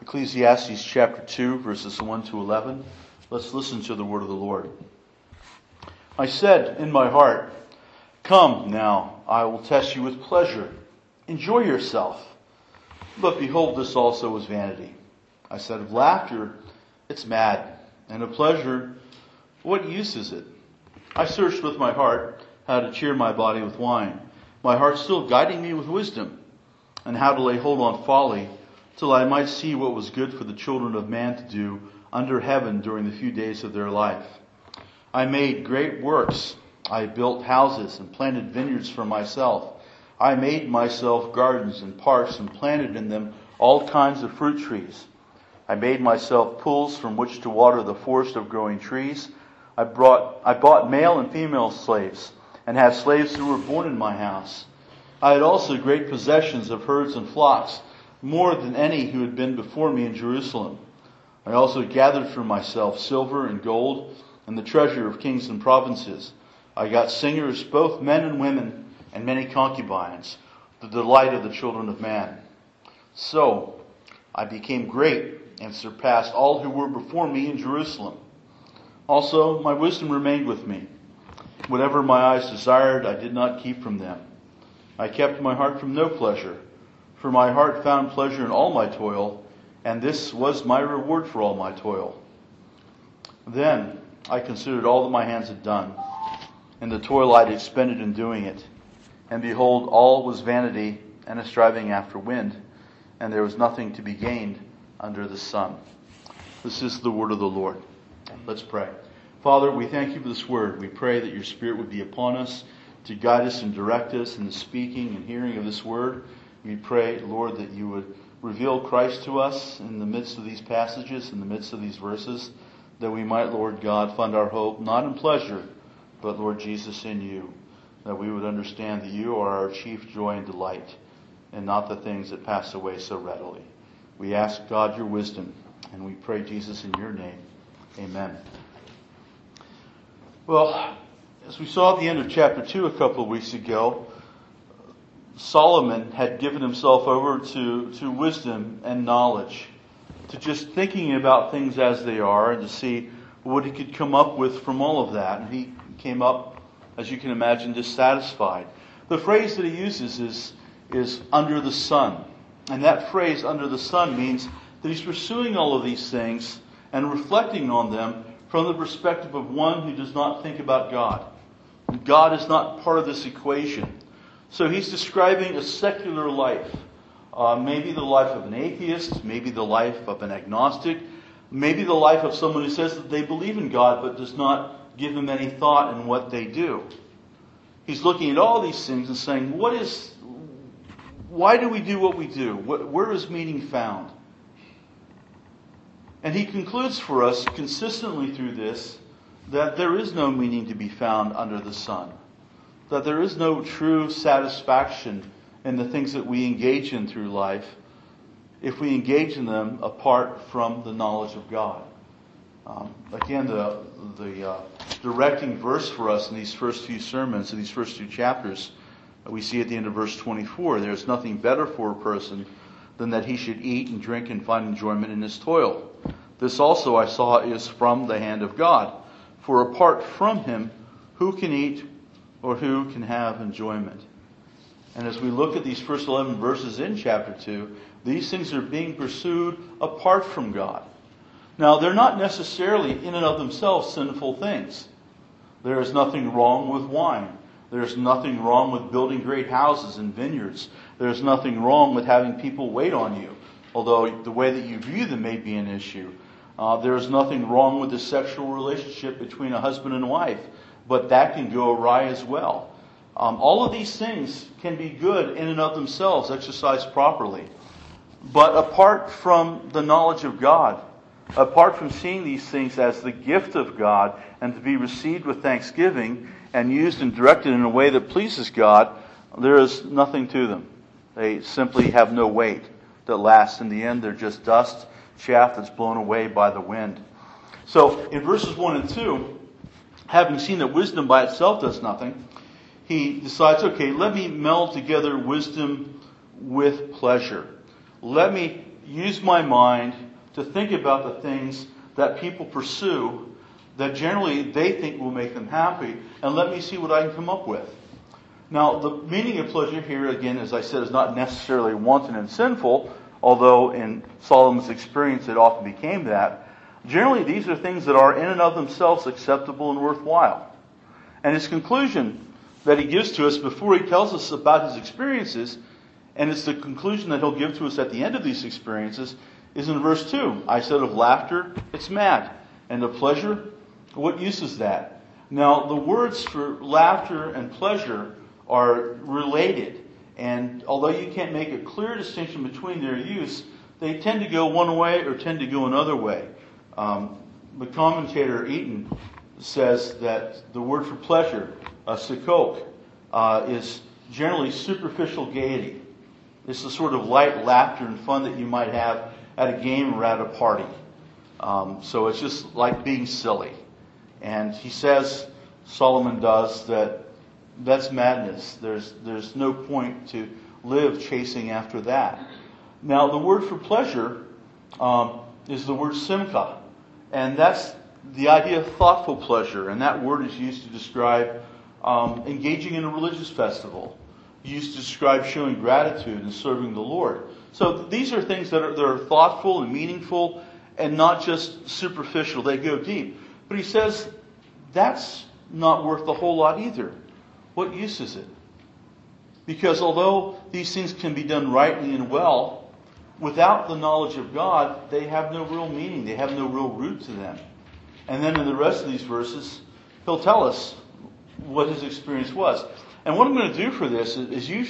Ecclesiastes chapter 2, verses 1 to 11. Let's listen to the word of the Lord. I said in my heart, "Come now, I will test you with pleasure. Enjoy yourself." But behold, this also was vanity. I said of laughter, "It's mad," and of pleasure, "What use is it?" I searched with my heart how to cheer my body with wine, my heart still guiding me with wisdom, and how to lay hold on folly, till I might see what was good for the children of man to do under heaven during the few days of their life. I made great works. I built houses and planted vineyards for myself. I made myself gardens and parks and planted in them all kinds of fruit trees. I made myself pools from which to water the forest of growing trees. I bought male and female slaves and had slaves who were born in my house. I had also great possessions of herds and flocks, more than any who had been before me in Jerusalem. I also gathered for myself silver and gold and the treasure of kings and provinces. I got singers, both men and women, and many concubines, the delight of the children of man. So I became great and surpassed all who were before me in Jerusalem. Also, my wisdom remained with me. Whatever my eyes desired, I did not keep from them. I kept my heart from no pleasure, for my heart found pleasure in all my toil, and this was my reward for all my toil. Then I considered all that my hands had done, and the toil I had expended in doing it. And behold, all was vanity and a striving after wind, and there was nothing to be gained under the sun. This is the word of the Lord. Let's pray. Father, we thank you for this word. We pray that your Spirit would be upon us to guide us and direct us in the speaking and hearing of this word. We pray, Lord, that you would reveal Christ to us in the midst of these passages, in the midst of these verses, that we might, Lord God, find our hope not in pleasure, but, Lord Jesus, in you. That we would understand that you are our chief joy and delight, and not the things that pass away so readily. We ask, God, your wisdom, and we pray, Jesus, in your name. Amen. Well, as we saw at the end of chapter 2 a couple of weeks ago, Solomon had given himself over to wisdom and knowledge, to just thinking about things as they are and to see what he could come up with from all of that. And he came up, as you can imagine, dissatisfied. The phrase that he uses is under the sun. And that phrase, under the sun, means that he's pursuing all of these things and reflecting on them from the perspective of one who does not think about God. God is not part of this equation. So he's describing a secular life. Maybe the life of an atheist, maybe the life of an agnostic, maybe the life of someone who says that they believe in God but does not give him any thought in what they do. He's looking at all these things and saying, why do we do what we do? Where is meaning found? And he concludes for us consistently through this that there is no meaning to be found under the sun. That there is no true satisfaction in the things that we engage in through life if we engage in them apart from the knowledge of God. Again, the directing verse for us in these first few sermons, in these first two chapters, we see at the end of verse 24, there is nothing better for a person than that he should eat and drink and find enjoyment in his toil. This also I saw is from the hand of God. For apart from him, who can eat or who can have enjoyment? And as we look at these first 11 verses in chapter 2, these things are being pursued apart from God. Now, they're not necessarily in and of themselves sinful things. There is nothing wrong with wine. There's nothing wrong with building great houses and vineyards. There's nothing wrong with having people wait on you, although the way that you view them may be an issue. There's nothing wrong with the sexual relationship between a husband and wife, but that can go awry as well. All of these things can be good in and of themselves, exercised properly. But apart from the knowledge of God, apart from seeing these things as the gift of God and to be received with thanksgiving and used and directed in a way that pleases God, there is nothing to them. They simply have no weight that lasts. In the end, they're just dust, chaff that's blown away by the wind. So in verses 1 and 2, having seen that wisdom by itself does nothing, he decides, okay, let me meld together wisdom with pleasure. Let me use my mind to think about the things that people pursue that generally they think will make them happy, and let me see what I can come up with. Now, the meaning of pleasure here, again, as I said, is not necessarily wanton and sinful, although in Solomon's experience it often became that. Generally, these are things that are in and of themselves acceptable and worthwhile. And his conclusion that he gives to us before he tells us about his experiences, and it's the conclusion that he'll give to us at the end of these experiences, is in verse 2. I said of laughter, it's mad. And of pleasure, what use is that? Now, the words for laughter and pleasure are related. And although you can't make a clear distinction between their use, they tend to go one way or tend to go another way. The commentator Eaton says that the word for pleasure, sikok, is generally superficial gaiety. It's the sort of light laughter and fun that you might have at a game or at a party. So it's just like being silly. And he says, Solomon does, that's madness. There's no point to live chasing after that. Now, the word for pleasure is the word simcha. And that's the idea of thoughtful pleasure. And that word is used to describe engaging in a religious festival. Used to describe showing gratitude and serving the Lord. So these are things that are thoughtful and meaningful and not just superficial. They go deep. But he says that's not worth a whole lot either. What use is it? Because although these things can be done rightly and well, without the knowledge of God, they have no real meaning. They have no real root to them. And then in the rest of these verses, he'll tell us what his experience was. And what I'm going to do for this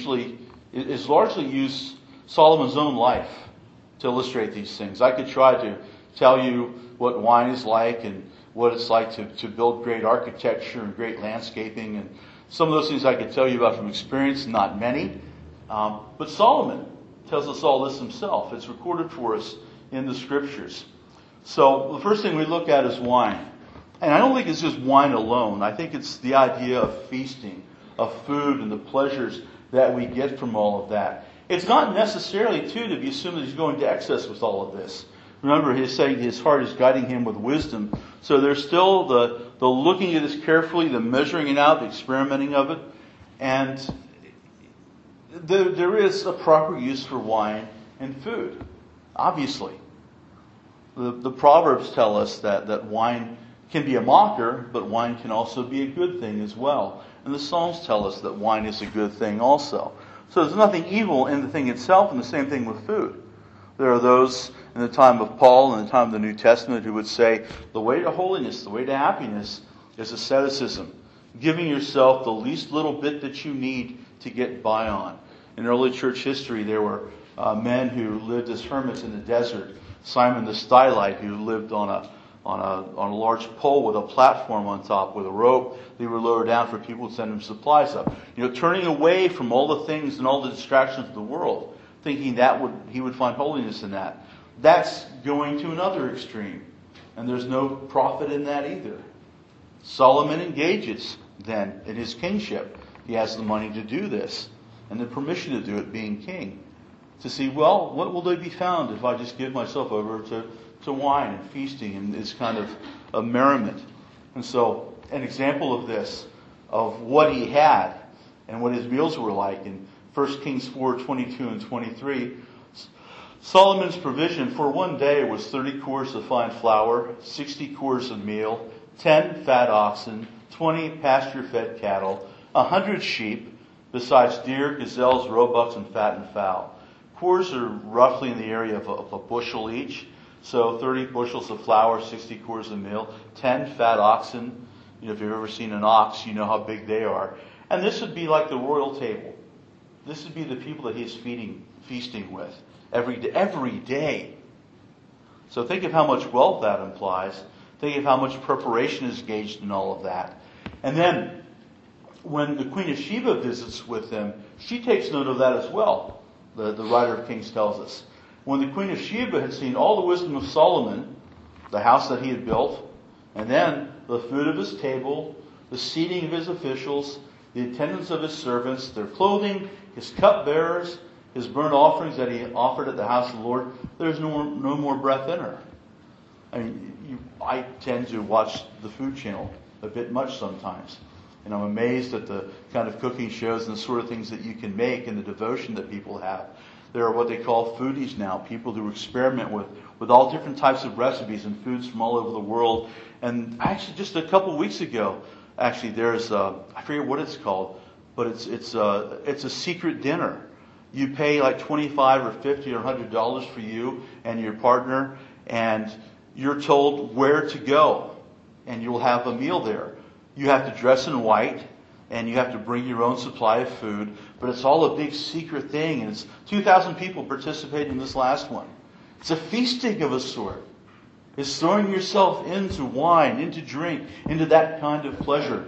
is largely use Solomon's own life to illustrate these things. I could try to tell you what wine is like and what it's like to build great architecture and great landscaping. And some of those things I could tell you about from experience, not many. But Solomon tells us all this himself. It's recorded for us in the Scriptures. So the first thing we look at is wine. And I don't think it's just wine alone. I think it's the idea of feasting, of food and the pleasures that we get from all of that. It's not necessarily, too, to be assumed that he's going to excess with all of this. Remember, he's saying his heart is guiding him with wisdom. So there's still the looking at this carefully, the measuring it out, the experimenting of it. And there is a proper use for wine and food, obviously. The Proverbs tell us that wine can be a mocker, but wine can also be a good thing as well. And the Psalms tell us that wine is a good thing also. So there's nothing evil in the thing itself, and the same thing with food. There are those in the time of Paul and the time of the New Testament who would say the way to holiness, the way to happiness is asceticism. Giving yourself the least little bit that you need to get by on. In early church history, there were men who lived as hermits in the desert. Simon the Stylite, who lived on a large pole with a platform on top with a rope. They were lowered down for people to send them supplies up. Turning away from all the things and all the distractions of the world, thinking he would find holiness in that. That's going to another extreme. And there's no profit in that either. Solomon engages then in his kingship. He has the money to do this and the permission to do it, being king. To see, well, what will they be found if I just give myself over to wine and feasting and this kind of a merriment. And so an example of this, of what he had and what his meals were like in 1 Kings 4:22 and 23, Solomon's provision for one day was 30 cores of fine flour, 60 cores of meal, 10 fat oxen, 20 pasture-fed cattle, 100 sheep, besides deer, gazelles, roebucks, and fattened fowl. Cores are roughly in the area of a bushel each. So 30 bushels of flour, 60 cores of meal, 10 fat oxen. If you've ever seen an ox, you know how big they are. And this would be like the royal table. This would be the people that he's feasting with every day. So think of how much wealth that implies. Think of how much preparation is engaged in all of that. And then when the Queen of Sheba visits with them, she takes note of that as well. The writer of Kings tells us. When the Queen of Sheba had seen all the wisdom of Solomon, the house that he had built, and then the food of his table, the seating of his officials, the attendance of his servants, their clothing, his cupbearers, His burnt offerings that he offered at the house of the Lord, there's no more breath in her. I mean, I tend to watch the Food Channel a bit much sometimes. And I'm amazed at the kind of cooking shows and the sort of things that you can make and the devotion that people have. There are what they call foodies now, people who experiment with all different types of recipes and foods from all over the world. And actually, just a couple of weeks ago, there's I forget what it's called, but it's a secret dinner. You pay like $25 or $50 or $100 for you and your partner, and you're told where to go, and you'll have a meal there. You have to dress in white, and you have to bring your own supply of food, but it's all a big secret thing, and it's 2,000 people participating in this last one. It's a feasting of a sort. It's throwing yourself into wine, into drink, into that kind of pleasure.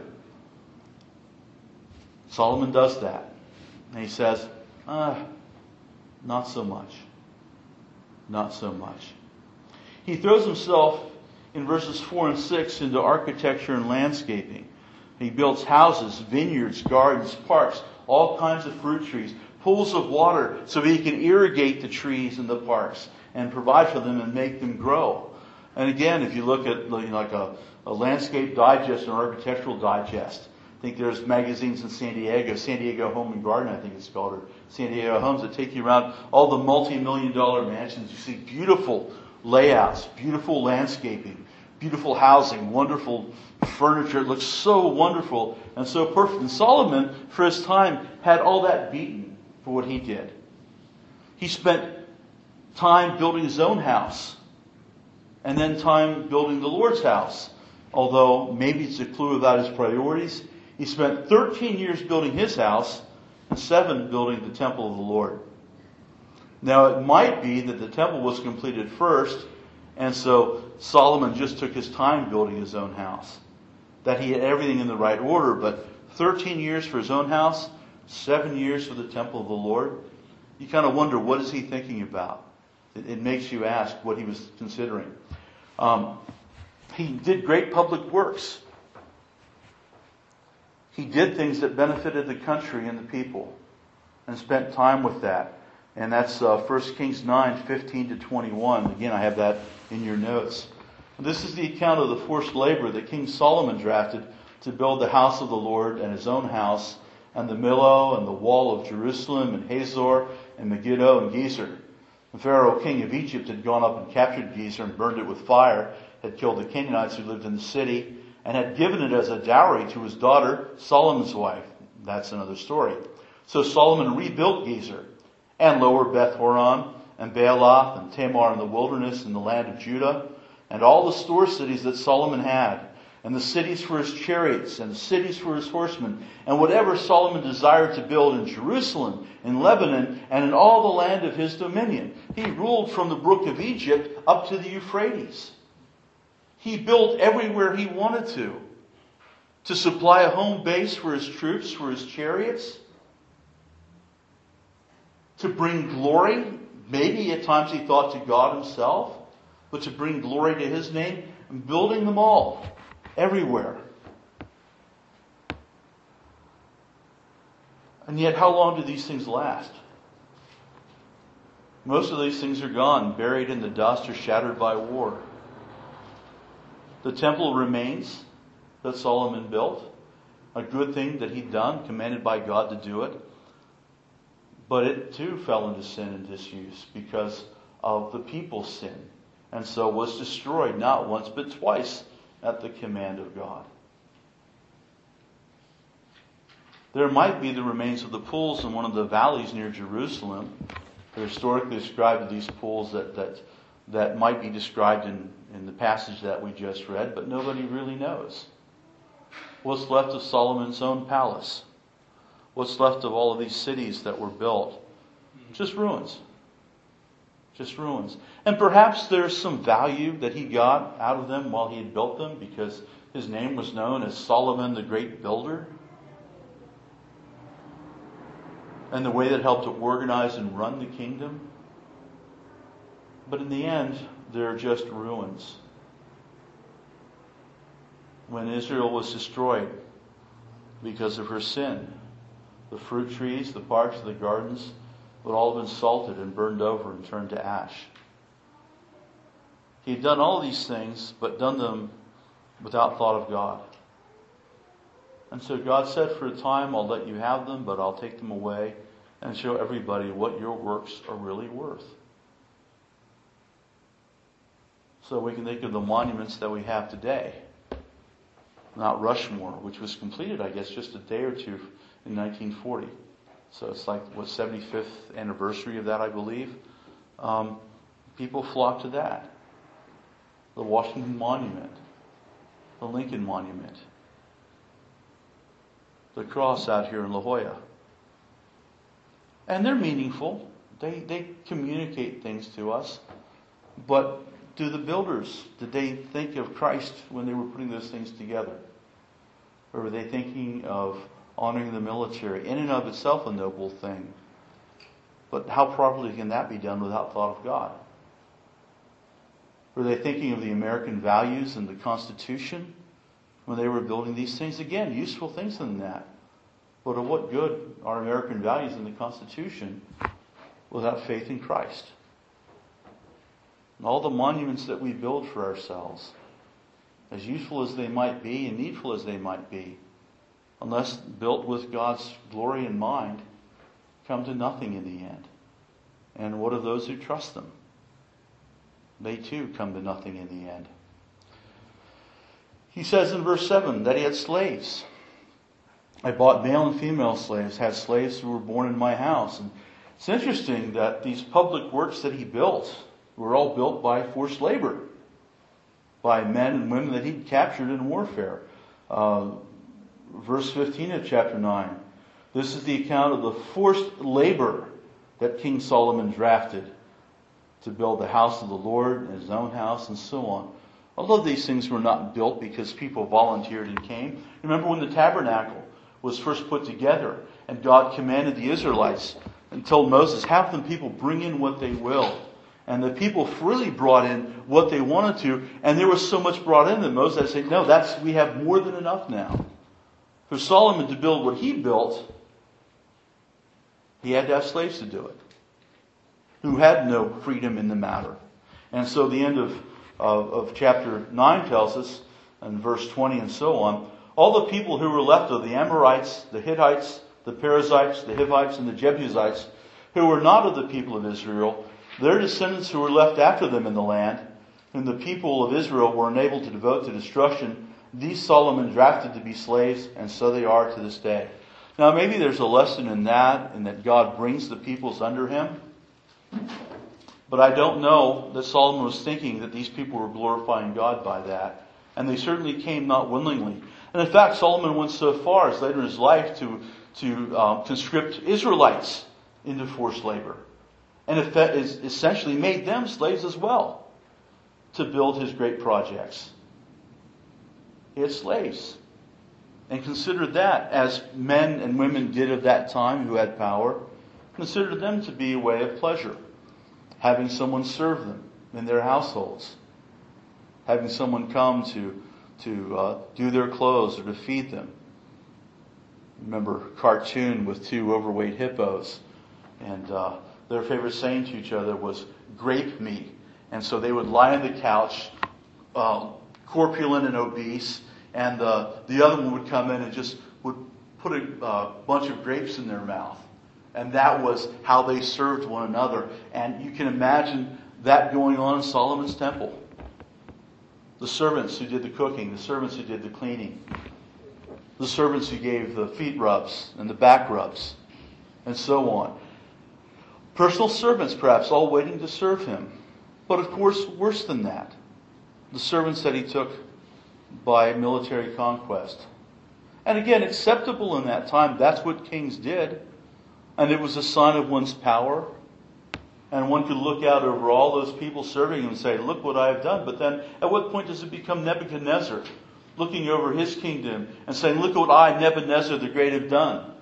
Solomon does that. And he says, not so much. Not so much. He throws himself in verses 4 and 6 into architecture and landscaping. He builds houses, vineyards, gardens, parks, all kinds of fruit trees, pools of water so he can irrigate the trees in the parks and provide for them and make them grow. And again, if you look at like a landscape digest or architectural digest, I think there's magazines in San Diego Home and Garden, I think it's called, or San Diego Homes, that take you around all the multi-million-dollar mansions. You see beautiful layouts, beautiful landscaping, beautiful housing, wonderful furniture. It looks so wonderful and so perfect. And Solomon, for his time, had all that beaten for what he did. He spent time building his own house, and then time building the Lord's house. Although maybe it's a clue about his priorities. He spent 13 years building his house and 7 building the temple of the Lord. Now it might be that the temple was completed first, and so Solomon just took his time building his own house. That he had everything in the right order, but 13 years for his own house, 7 years for the temple of the Lord. You kind of wonder, what is he thinking about? It makes you ask what he was considering. He did great public works. He did things that benefited the country and the people, and spent time with that. And that's 1 Kings 9:15-21. Again, I have that in your notes. This is the account of the forced labor that King Solomon drafted to build the house of the Lord and his own house, and the Millo and the wall of Jerusalem, and Hazor and Megiddo and Gezer. The Pharaoh king of Egypt had gone up and captured Gezer and burned it with fire, had killed the Canaanites who lived in the city, and had given it as a dowry to his daughter, Solomon's wife. That's another story. So Solomon rebuilt Gezer, and Lower Beth Horon, and Baalath, and Tamar in the wilderness in the land of Judah, and all the store cities that Solomon had, and the cities for his chariots, and the cities for his horsemen, and whatever Solomon desired to build in Jerusalem, in Lebanon, and in all the land of his dominion. He ruled from the brook of Egypt up to the Euphrates. He built everywhere he wanted to supply a home base for his troops, for his chariots, to bring glory. Maybe at times he thought to God himself, but to bring glory to his name, and building them all, everywhere. And yet, how long do these things last? Most of these things are gone, buried in the dust or shattered by war. The temple remains that Solomon built, a good thing that he'd done, commanded by God to do it. But it too fell into sin and disuse because of the people's sin, and so was destroyed not once but twice at the command of God. There might be the remains of the pools in one of the valleys near Jerusalem. They're historically described as these pools that might be described in the passage that we just read, but nobody really knows. What's left of Solomon's own palace? What's left of all of these cities that were built? Just ruins. Just ruins. And perhaps there's some value that he got out of them while he had built them, because his name was known as Solomon the Great Builder. And the way that helped to organize and run the kingdom. But in the end, they're just ruins. When Israel was destroyed because of her sin, the fruit trees, the parks, the gardens, would all have been salted and burned over and turned to ash. He had done all these things, but done them without thought of God. And so God said, for a time, I'll let you have them, but I'll take them away and show everybody what your works are really worth. So we can think of the monuments that we have today. Mount Rushmore, which was completed, I guess, just a day or two in 1940. So it's like, 75th anniversary of that, I believe. People flock to that. The Washington Monument. The Lincoln Monument. The cross out here in La Jolla. And they're meaningful. They communicate things to us. But do the builders, did they think of Christ when they were putting those things together? Or were they thinking of honoring the military? In and of itself a noble thing. But how properly can that be done without thought of God? Were they thinking of the American values and the Constitution when they were building these things? Again, useful things in that. But of what good are American values in the Constitution without faith in Christ? And all the monuments that we build for ourselves, as useful as they might be and needful as they might be, unless built with God's glory in mind, come to nothing in the end. And what of those who trust them? They too come to nothing in the end. He says in verse 7 that he had slaves. I bought male and female slaves, had slaves who were born in my house. And it's interesting that these public works that he built were all built by forced labor, by men and women that he'd captured in warfare. Verse 15 of chapter 9. This is the account of the forced labor that King Solomon drafted to build the house of the Lord and his own house and so on. All of these things were not built because people volunteered and came. Remember when the tabernacle was first put together and God commanded the Israelites and told Moses, have the people bring in what they will. And the people freely brought in what they wanted to, and there was so much brought in that Moses said, no, we have more than enough now. For Solomon to build what he built, he had to have slaves to do it, who had no freedom in the matter. And so the end of chapter 9 tells us, and verse 20 and so on, all the people who were left of the Amorites, the Hittites, the Perizzites, the Hivites, and the Jebusites, who were not of the people of Israel, their descendants who were left after them in the land, whom the people of Israel were unable to devote to destruction, these Solomon drafted to be slaves, and so they are to this day. Now maybe there's a lesson in that God brings the peoples under him. But I don't know that Solomon was thinking that these people were glorifying God by that. And they certainly came not willingly. And in fact, Solomon went so far as later in his life to conscript Israelites into forced labor. And essentially made them slaves as well to build his great projects. He had slaves. And considered that, as men and women did at that time who had power, considered them to be a way of pleasure. Having someone serve them in their households. Having someone come to do their clothes or to feed them. Remember a cartoon with two overweight hippos. And their favorite saying to each other was, grape me. And so they would lie on the couch, corpulent and obese, and the other one would come in and just would put a bunch of grapes in their mouth. And that was how they served one another. And you can imagine that going on in Solomon's temple. The servants who did the cooking, the servants who did the cleaning, the servants who gave the feet rubs and the back rubs, and so on. Personal servants, perhaps, all waiting to serve him. But of course, worse than that, the servants that he took by military conquest. And again, acceptable in that time, that's what kings did. And it was a sign of one's power. And one could look out over all those people serving him and say, look what I have done. But then at what point does it become Nebuchadnezzar looking over his kingdom and saying, look what I, Nebuchadnezzar the Great, have done?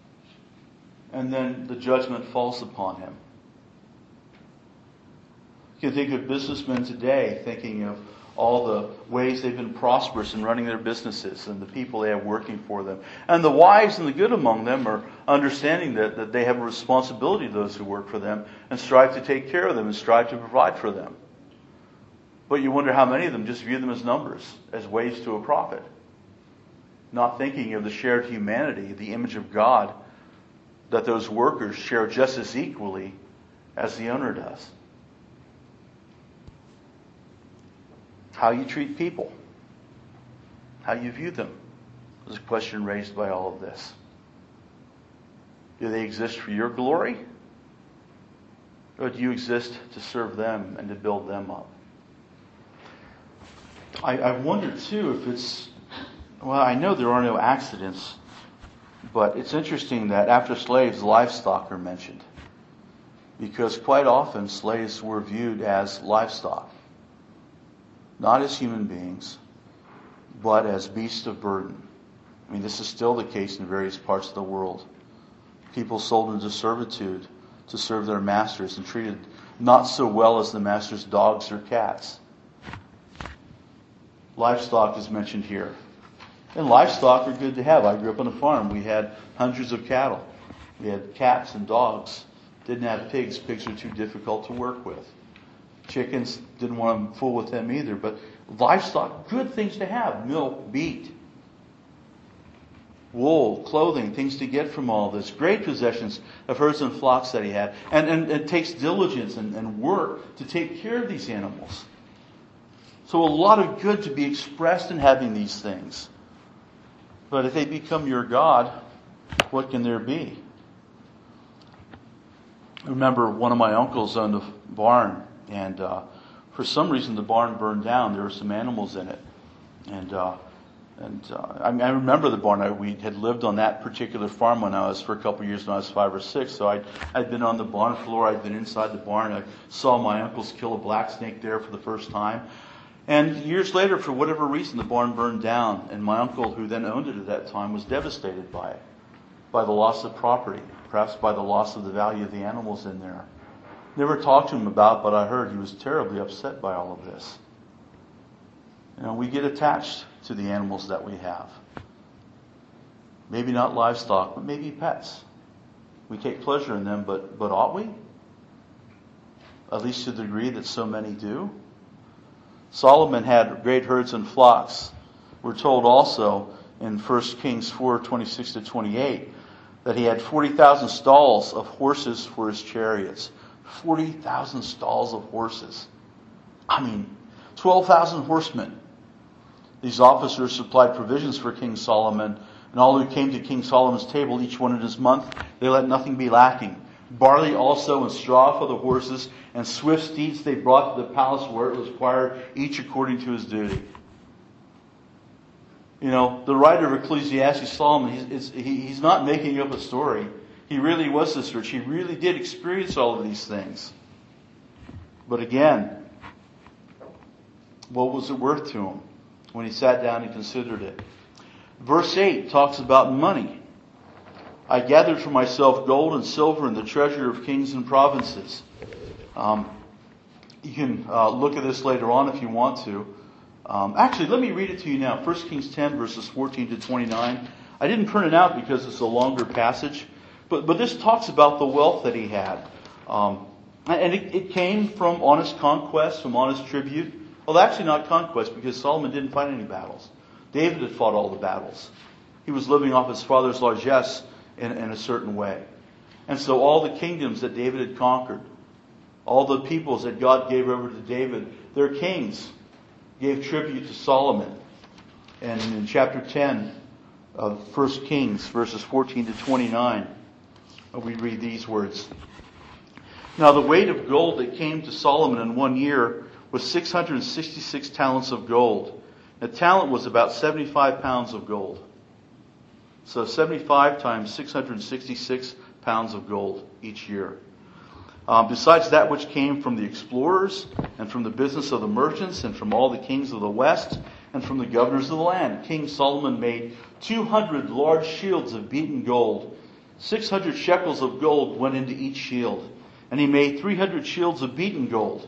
And then the judgment falls upon him. You can think of businessmen today thinking of all the ways they've been prosperous in running their businesses and the people they have working for them. And the wise and the good among them are understanding that they have a responsibility to those who work for them and strive to take care of them and strive to provide for them. But you wonder how many of them just view them as numbers, as ways to a profit. Not thinking of the shared humanity, the image of God, that those workers share just as equally as the owner does. How you treat people, how you view them, is a question raised by all of this. Do they exist for your glory? Or do you exist to serve them and to build them up? I wonder too if it's, well, I know there are no accidents, but it's interesting that after slaves, livestock are mentioned. Because quite often slaves were viewed as livestock. Not as human beings, but as beasts of burden. I mean, this is still the case in various parts of the world. People sold into servitude to serve their masters and treated not so well as the master's dogs or cats. Livestock is mentioned here. And livestock are good to have. I grew up on a farm. We had hundreds of cattle. We had cats and dogs. Didn't have pigs. Pigs are too difficult to work with. Chickens, didn't want to fool with them either. But livestock, good things to have. Milk, meat, wool, clothing, things to get from all this. Great possessions of herds and flocks that he had. And it takes diligence and work to take care of these animals. So a lot of good to be expressed in having these things. But if they become your God, what can there be? I remember one of my uncles owned a barn, and for some reason the barn burned down. There were some animals in it. I remember the barn. We had lived on that particular farm for a couple of years when I was 5 or 6. So I'd been on the barn floor. I'd been inside the barn. I saw my uncles kill a black snake there for the first time. And years later, for whatever reason, the barn burned down. And my uncle, who then owned it at that time, was devastated by it. By the loss of property. Perhaps by the loss of the value of the animals in there. Never talked to him about, but I heard he was terribly upset by all of this. You know, we get attached to the animals that we have. Maybe not livestock, but maybe pets. We take pleasure in them, but ought we? At least to the degree that so many do. Solomon had great herds and flocks. We're told also in 1 Kings 4:26-28 that he had 40,000 stalls of horses for his chariots. 40,000 stalls of horses. 12,000 horsemen. These officers supplied provisions for King Solomon, and all who came to King Solomon's table, each one in his month, they let nothing be lacking. Barley also and straw for the horses, and swift steeds they brought to the palace where it was required, each according to his duty. You know, the writer of Ecclesiastes, Solomon, he's not making up a story. He really was this rich. He really did experience all of these things. But again, what was it worth to him when he sat down and considered it? Verse 8 talks about money. I gathered for myself gold and silver and the treasure of kings and provinces. You can look at this later on if you want to. Actually, let me read it to you now. 1 Kings 10, verses 14-29. I didn't print it out because it's a longer passage. But this talks about the wealth that he had. And it came from honest conquest, from honest tribute. Well, actually not conquest, because Solomon didn't fight any battles. David had fought all the battles. He was living off his father's largesse in a certain way. And so all the kingdoms that David had conquered, all the peoples that God gave over to David, their kings gave tribute to Solomon. And in chapter 10 of 1 Kings, verses 14-29, we read these words. Now the weight of gold that came to Solomon in 1 year was 666 talents of gold. A talent was about 75 pounds of gold. So 75 times 666 pounds of gold each year. Besides that which came from the explorers, and from the business of the merchants, and from all the kings of the west, and from the governors of the land, King Solomon made 200 large shields of beaten gold. 600 shekels of gold went into each shield. And he made 300 shields of beaten gold.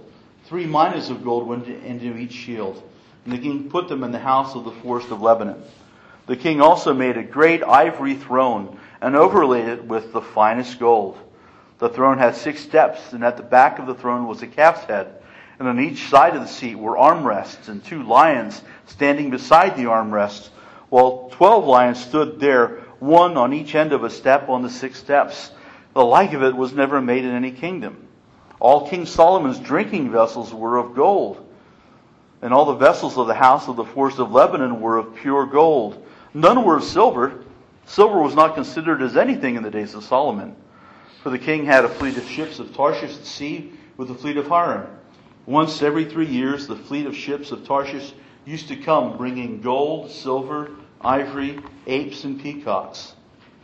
3 minas of gold went into each shield. And the king put them in the house of the forest of Lebanon. The king also made a great ivory throne and overlaid it with the finest gold. The throne had 6 steps, and at the back of the throne was a calf's head. And on each side of the seat were armrests and 2 lions standing beside the armrests, while 12 lions stood there, one on each end of a step on the 6 steps. The like of it was never made in any kingdom. All King Solomon's drinking vessels were of gold, and all the vessels of the house of the forest of Lebanon were of pure gold. None were of silver. Silver was not considered as anything in the days of Solomon. For the king had a fleet of ships of Tarshish at sea with a fleet of Hiram. Once every 3 years, the fleet of ships of Tarshish used to come, bringing gold, silver, ivory, apes, and peacocks.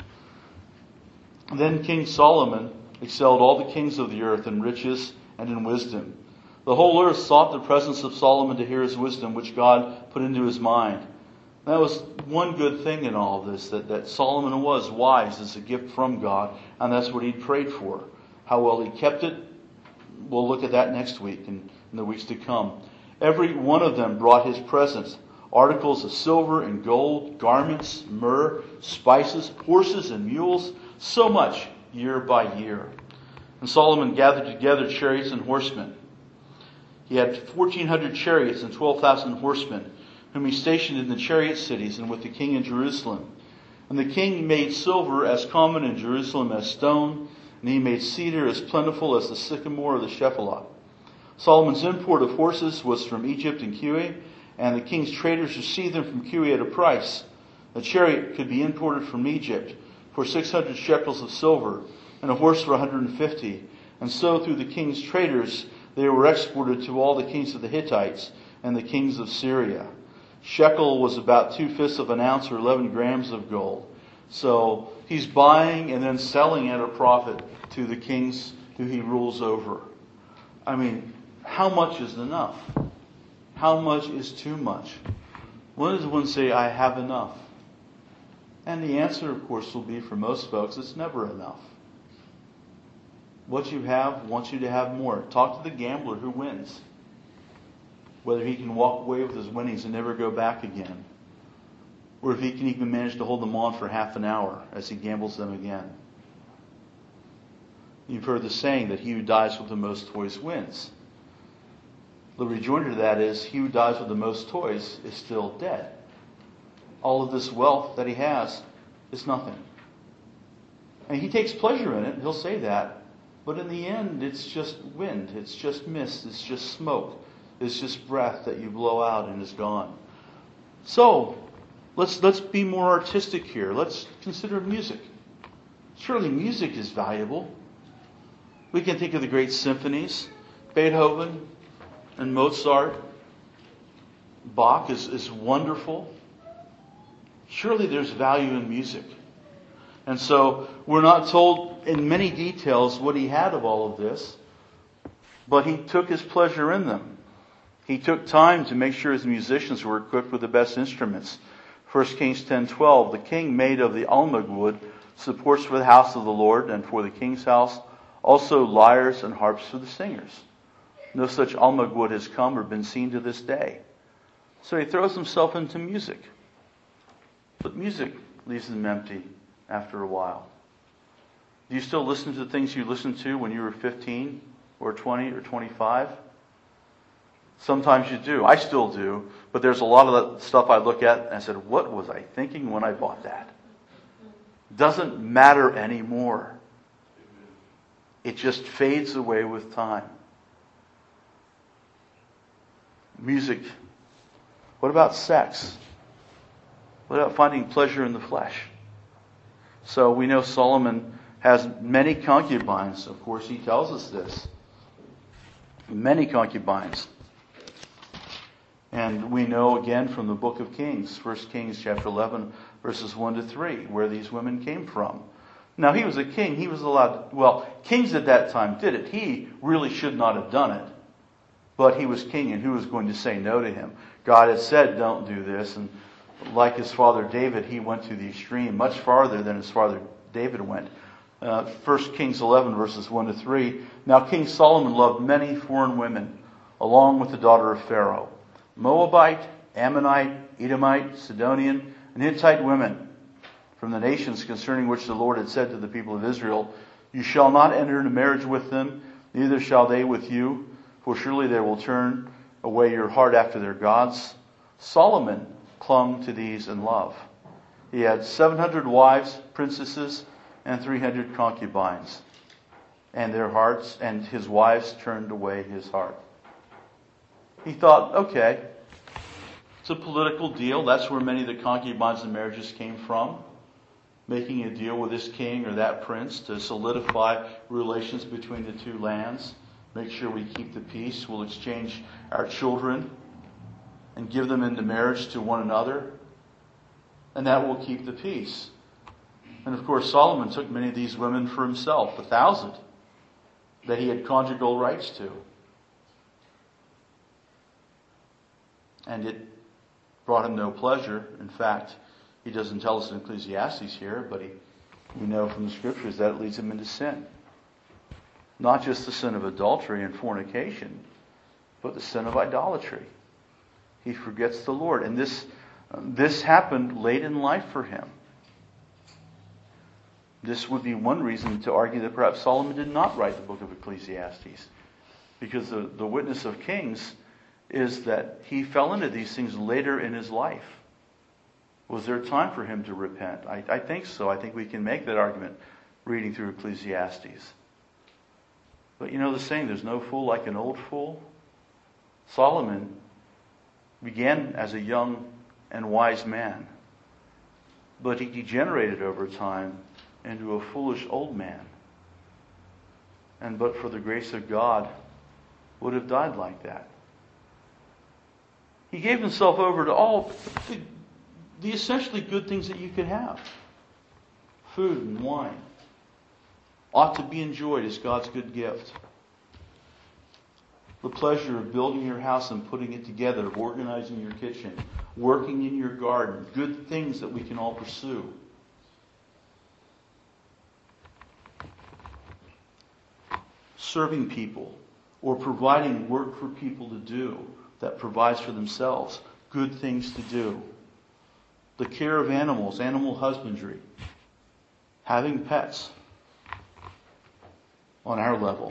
Then King Solomon excelled all the kings of the earth in riches and in wisdom. The whole earth sought the presence of Solomon to hear his wisdom, which God put into his mind. That was one good thing in all of this, that Solomon was wise as a gift from God, and that's what he'd prayed for. How well he kept it, we'll look at that next week and in the weeks to come. Every one of them brought his presents, articles of silver and gold, garments, myrrh, spices, horses and mules, so much year by year. And Solomon gathered together chariots and horsemen. He had 1,400 chariots and 12,000 horsemen, whom he stationed in the chariot cities and with the king in Jerusalem. And the king made silver as common in Jerusalem as stone, and he made cedar as plentiful as the sycamore of the Shephelah. Solomon's import of horses was from Egypt and Kue, and the king's traders received them from Kue at a price. A chariot could be imported from Egypt for 600 shekels of silver, and a horse for 150. And so through the king's traders they were exported to all the kings of the Hittites and the kings of Syria. Shekel was about 2/5 of an ounce or 11 grams of gold. So he's buying and then selling at a profit to the kings who he rules over. I mean, how much is enough? How much is too much? When does one say, I have enough? And the answer, of course, will be for most folks, it's never enough. What you have wants you to have more. Talk to the gambler who wins. Whether he can walk away with his winnings and never go back again. Or if he can even manage to hold them on for half an hour as he gambles them again. You've heard the saying that he who dies with the most toys wins. The rejoinder to that is, he who dies with the most toys is still dead. All of this wealth that he has is nothing. And he takes pleasure in it, he'll say that. But in the end, it's just wind, it's just mist, it's just smoke. It's just breath that you blow out and is gone. So, let's be more artistic here. Let's consider music. Surely music is valuable. We can think of the great symphonies, Beethoven and Mozart. Bach is wonderful. Surely there's value in music. And so we're not told in many details what he had of all of this, but he took his pleasure in them. He took time to make sure his musicians were equipped with the best instruments. 1 Kings 10:12, the king made of the almug wood supports for the house of the Lord and for the king's house, also lyres and harps for the singers. No such almug wood has come or been seen to this day. So he throws himself into music. But music leaves him empty after a while. Do you still listen to the things you listened to when you were 15 or 20 or 25? Sometimes you do. I still do. But there's a lot of that stuff I look at and I said, what was I thinking when I bought that? Doesn't matter anymore. It just fades away with time. Music. What about sex? What about finding pleasure in the flesh? So we know Solomon has many concubines. Of course, he tells us this. Many concubines. And we know again from the book of Kings, 1 Kings chapter 11, verses 1 to 3, where these women came from. Now, he was a king. He was allowed, kings at that time did it. He really should not have done it. But he was king, and who was going to say no to him? God had said, don't do this. And like his father David, he went to the extreme, much farther than his father David went. 1 Kings 11, verses 1 to 3. Now, King Solomon loved many foreign women, along with the daughter of Pharaoh, Moabite, Ammonite, Edomite, Sidonian, and Hittite women from the nations concerning which the Lord had said to the people of Israel, you shall not enter into marriage with them, neither shall they with you, for surely they will turn away your heart after their gods. Solomon clung to these in love. He had 700 wives, princesses, and 300 concubines. And their hearts and his wives turned away his heart. He thought, okay, it's a political deal. That's where many of the concubines and marriages came from. Making a deal with this king or that prince to solidify relations between the two lands. Make sure we keep the peace. We'll exchange our children and give them into marriage to one another. And that will keep the peace. And of course, Solomon took many of these women for himself, 1,000, that he had conjugal rights to. And it brought him no pleasure. In fact, he doesn't tell us in Ecclesiastes here, but we know from the Scriptures that it leads him into sin. Not just the sin of adultery and fornication, but the sin of idolatry. He forgets the Lord. And this happened late in life for him. This would be one reason to argue that perhaps Solomon did not write the book of Ecclesiastes. Because the witness of Kings is that he fell into these things later in his life. Was there time for him to repent? I think so. I think we can make that argument reading through Ecclesiastes. But you know the saying, there's no fool like an old fool. Solomon began as a young and wise man, but he degenerated over time into a foolish old man. And but for the grace of God, would have died like that. He gave himself over to all the essentially good things that you could have. Food and wine ought to be enjoyed as God's good gift. The pleasure of building your house and putting it together, of organizing your kitchen, working in your garden, good things that we can all pursue. Serving people or providing work for people to do that provides for themselves, good things to do. The care of animals, animal husbandry, having pets on our level.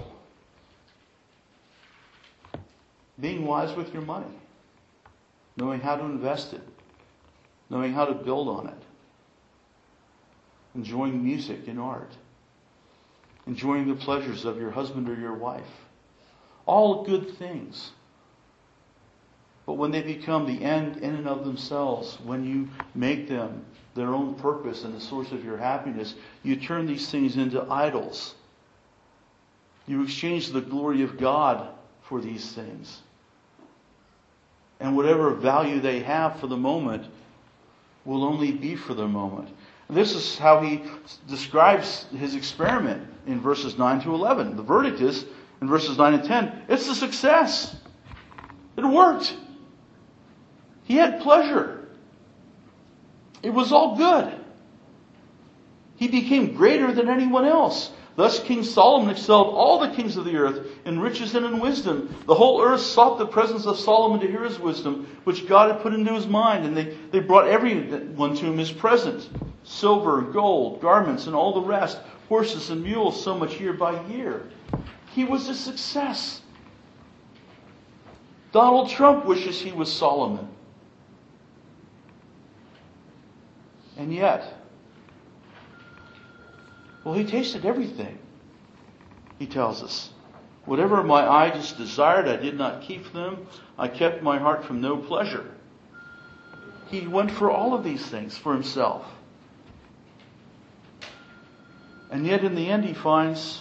Being wise with your money, knowing how to invest it, knowing how to build on it, enjoying music and art, enjoying the pleasures of your husband or your wife. All good things. But when they become the end in and of themselves, when you make them their own purpose and the source of your happiness, you turn these things into idols. You exchange the glory of God for these things. And whatever value they have for the moment will only be for the moment. And this is how he describes his experiment in verses 9 to 11. The verdict is, in verses 9 and 10, it's a success. It worked. He had pleasure. It was all good. He became greater than anyone else. Thus King Solomon excelled all the kings of the earth in riches and in wisdom. The whole earth sought the presence of Solomon to hear his wisdom, which God had put into his mind. And they brought everyone to him his present. Silver, gold, garments, and all the rest. Horses and mules, so much year by year. He was a success. Donald Trump wishes he was Solomon. And yet, well, he tasted everything. He tells us, whatever my eyes desired, I did not keep them. I kept my heart from no pleasure. He went for all of these things for himself. And yet in the end he finds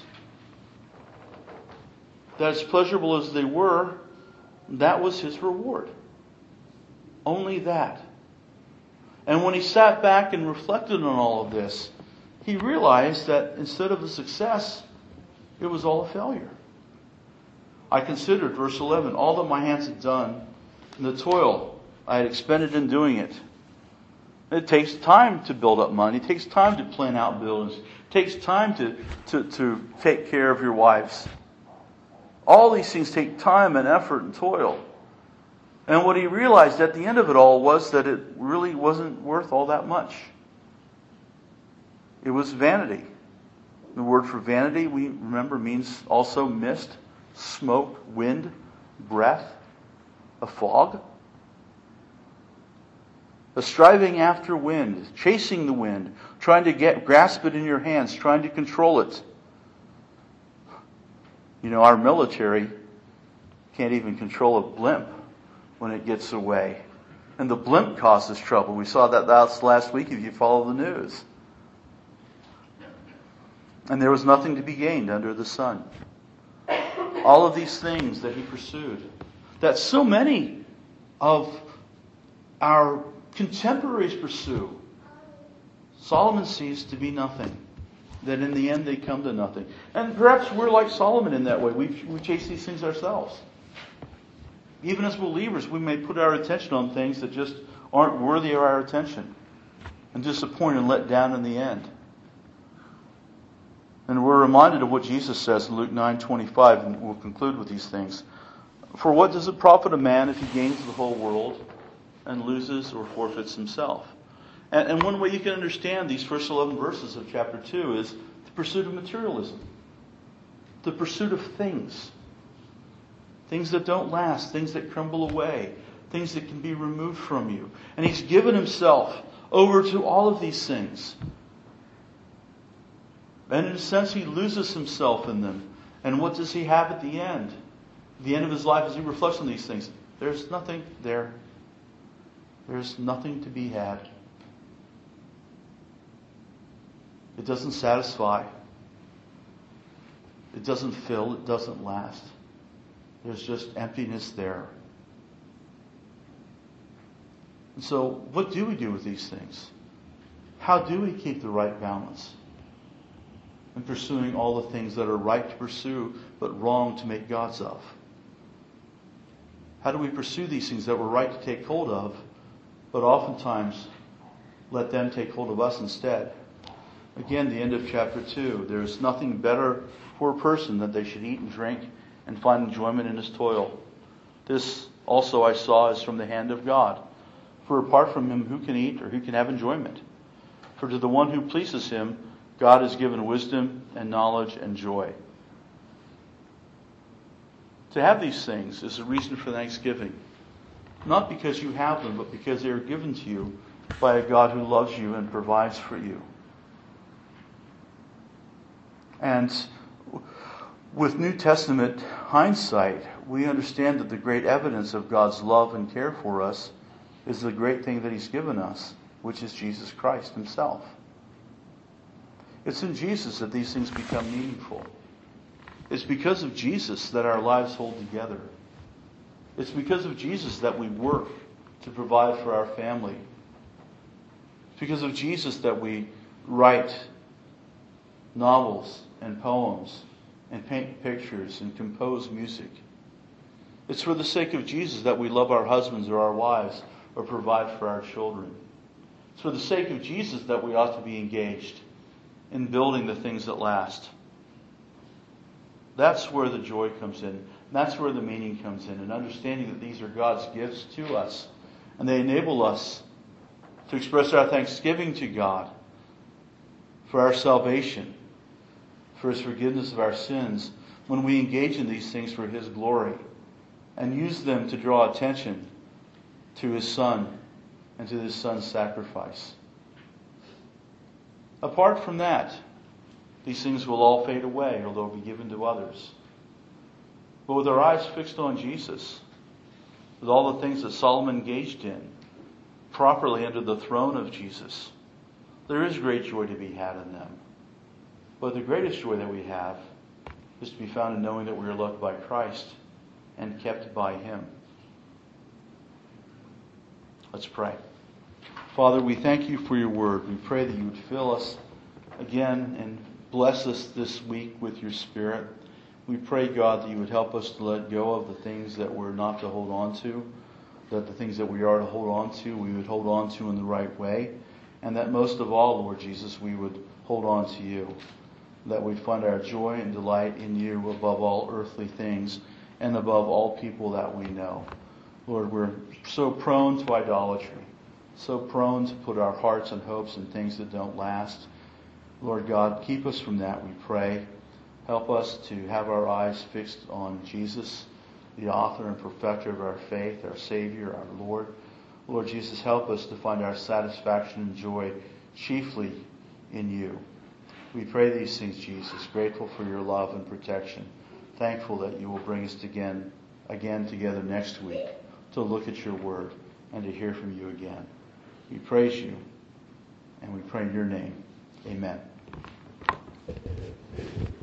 that as pleasurable as they were, that was his reward. Only that. And when he sat back and reflected on all of this, he realized that instead of a success, it was all a failure. I considered, verse 11, all that my hands had done and the toil I had expended in doing it. It takes time to build up money. It takes time to plan out buildings. It takes time to take care of your wives. All these things take time and effort and toil. And what he realized at the end of it all was that it really wasn't worth all that much. It was vanity. The word for vanity, we remember, means also mist, smoke, wind, breath, a fog. A striving after wind, chasing the wind, trying to grasp it in your hands, trying to control it. You know, our military can't even control a blimp when it gets away. And the blimp causes trouble. We saw that last week if you follow the news. And there was nothing to be gained under the sun. All of these things that he pursued, that so many of our contemporaries pursue, Solomon sees to be nothing. That in the end they come to nothing. And perhaps we're like Solomon in that way. We chase these things ourselves. Even as believers, we may put our attention on things that just aren't worthy of our attention, and disappoint and let down in the end. And we're reminded of what Jesus says in Luke 9:25, and we'll conclude with these things. For what does it profit a man if he gains the whole world and loses or forfeits himself? And one way you can understand these first 11 verses of chapter 2 is the pursuit of materialism. The pursuit of things. Things that don't last, things that crumble away, things that can be removed from you. And he's given himself over to all of these things. And in a sense, he loses himself in them. And what does he have at the end? At the end of his life, as he reflects on these things, there's nothing there. There's nothing to be had. It doesn't satisfy. It doesn't fill. It doesn't last. There's just emptiness there. And so, what do we do with these things? How do we keep the right balance in pursuing all the things that are right to pursue, but wrong to make gods of? How do we pursue these things that we're right to take hold of, but oftentimes let them take hold of us instead? Again, the end of chapter 2. There is nothing better for a person than they should eat and drink and find enjoyment in his toil. This also I saw is from the hand of God. For apart from him, who can eat or who can have enjoyment? For to the one who pleases him, God has given wisdom and knowledge and joy. To have these things is a reason for thanksgiving. Not because you have them, but because they are given to you by a God who loves you and provides for you. And with New Testament hindsight, we understand that the great evidence of God's love and care for us is the great thing that he's given us, which is Jesus Christ himself. It's in Jesus that these things become meaningful. It's because of Jesus that our lives hold together. It's because of Jesus that we work to provide for our family. It's because of Jesus that we write novels and poems and paint pictures and compose music. It's for the sake of Jesus that we love our husbands or our wives or provide for our children. It's for the sake of Jesus that we ought to be engaged in building the things that last. That's where the joy comes in. That's where the meaning comes in. And understanding that these are God's gifts to us. And they enable us to express our thanksgiving to God for our salvation, for his forgiveness of our sins, when we engage in these things for his glory and use them to draw attention to his Son and to his Son's sacrifice. Apart from that, these things will all fade away, or they'll be given to others. But with our eyes fixed on Jesus, with all the things that Solomon engaged in, properly under the throne of Jesus, there is great joy to be had in them. But the greatest joy that we have is to be found in knowing that we are loved by Christ and kept by him. Let's pray. Father, we thank you for your word. We pray that you would fill us again and bless us this week with your Spirit. We pray, God, that you would help us to let go of the things that we're not to hold on to, that the things that we are to hold on to, we would hold on to in the right way, and that most of all, Lord Jesus, we would hold on to you. that we find our joy and delight in you above all earthly things and above all people that we know. Lord, we're so prone to idolatry, so prone to put our hearts and hopes in things that don't last. Lord God, keep us from that, we pray. Help us to have our eyes fixed on Jesus, the author and perfecter of our faith, our Savior, our Lord. Lord Jesus, help us to find our satisfaction and joy chiefly in you. We pray these things, Jesus, grateful for your love and protection, thankful that you will bring us again together next week to look at your word and to hear from you again. We praise you, and we pray in your name. Amen.